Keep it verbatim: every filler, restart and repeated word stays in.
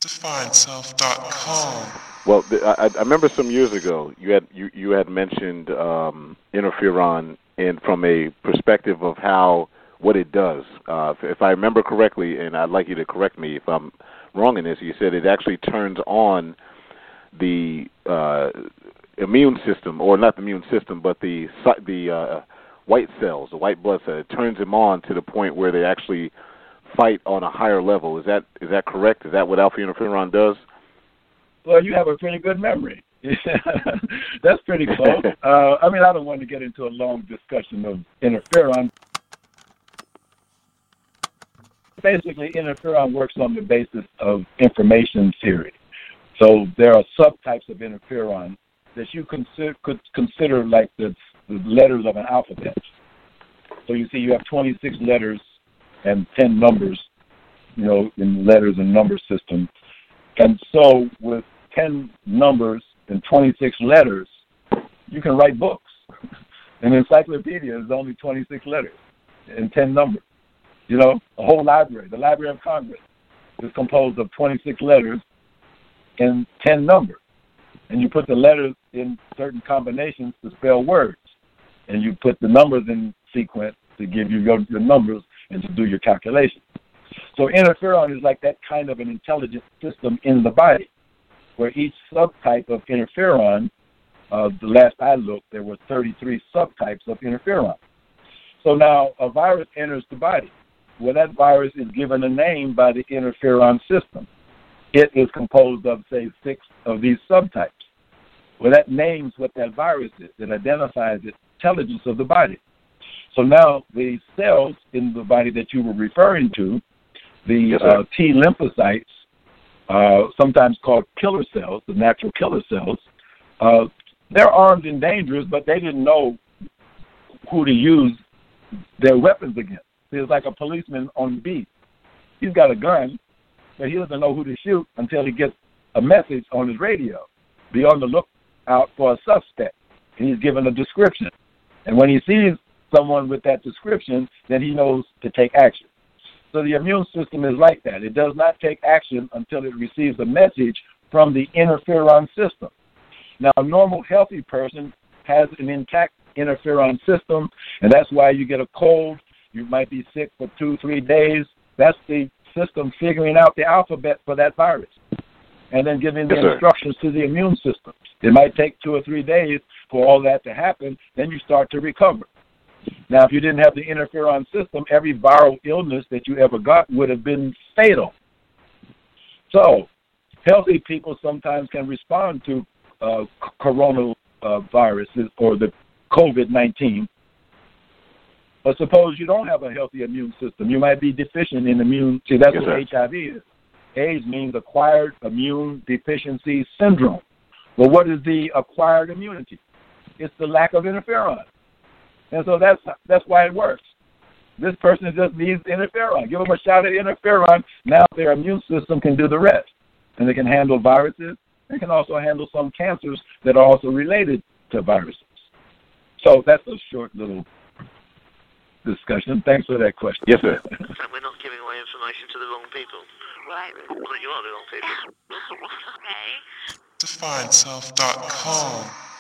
Define Self dot com. Well, th- I, I remember some years ago you had you, you had mentioned um, interferon in from a perspective of how what it does. Uh, if, if I remember correctly, and I'd like you to correct me if I'm wrong in this, you said it actually turns on the uh, immune system, or not the immune system, but the the uh, white cells, the white blood cells. It turns them on to the point where they actually fight on a higher level. Is that is that correct? Is that what alpha interferon does? Well, you have a pretty good memory. That's pretty close. uh, I mean, I don't want to get into a long discussion of interferon. Basically, interferon works on the basis of information theory. So there are subtypes of interferon that you consider, could consider like the, the letters of an alphabet. So you see you have twenty-six letters and ten numbers, you know, in letters and number system. And so with ten numbers and twenty-six letters, you can write books. An encyclopedia is only twenty-six letters and ten numbers. You know, a whole library, the Library of Congress, is composed of twenty-six letters and ten numbers. And you put the letters in certain combinations to spell words. And you put the numbers in sequence to give you your, your numbers and to do your calculations. So interferon is like that kind of an intelligent system in the body, where each subtype of interferon, uh, the last I looked, there were thirty-three subtypes of interferon. So now a virus enters the body. Well, that virus is given a name by the interferon system. It is composed of, say, six of these subtypes. Well, that names what that virus is. It identifies the intelligence of the body. So now the cells in the body that you were referring to, the yes, uh, T lymphocytes, uh, sometimes called killer cells, the natural killer cells, uh, they're armed and dangerous, but they didn't know who to use their weapons against. It's like a policeman on beat. He's got a gun, but he doesn't know who to shoot until he gets a message on his radio. Be on the lookout for a suspect. And he's given a description. And when he sees someone with that description, then he knows to take action. So the immune system is like that. It does not take action until it receives a message from the interferon system. Now, a normal, healthy person has an intact interferon system, and that's why you get a cold. You might be sick for two, three days. That's the system figuring out the alphabet for that virus and then giving the yes, instructions to the immune system. It might take two or three days for all that to happen. Then you start to recover. Now, if you didn't have the interferon system, every viral illness that you ever got would have been fatal. So healthy people sometimes can respond to uh, coronaviruses uh, or the COVID nineteen. But suppose you don't have a healthy immune system. You might be deficient in immune. See, that's yes, what sir. H I V is. AIDS means acquired immune deficiency syndrome. Well, what is the acquired immunity? It's the lack of interferon. And so that's that's why it works. This person just needs interferon. Give them a shot at interferon. Now their immune system can do the rest. And they can handle viruses. They can also handle some cancers that are also related to viruses. So that's a short little discussion. Thanks for that question. Yes, sir. So we're not giving away information to the wrong people. Right. Well, you are the wrong people. Okay. Define Self dot com.